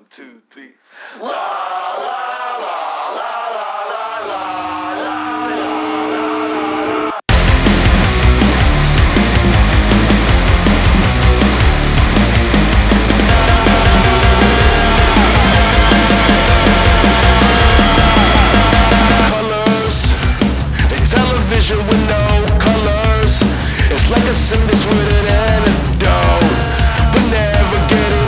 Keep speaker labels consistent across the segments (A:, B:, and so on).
A: 2, 3.
B: Television with no colors. It's like a sin that's with an antidote, but never getting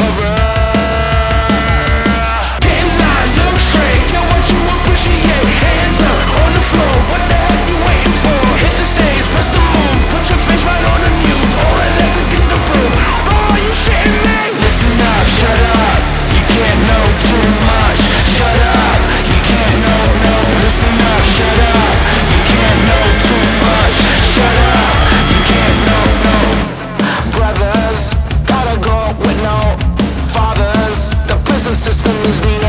B: covered. Getting out, look straight, get what you appreciate. Hands up on the floor, what the heck you waiting for? Hit the stage, press the move, put your face right on the news. All I like to get the proof. Bro, are you shitting me? Listen up, shut up. You can't know too much. Shut up, you can't know. Listen up, shut up. Brothers, gotta go with no fathers. The prison system is the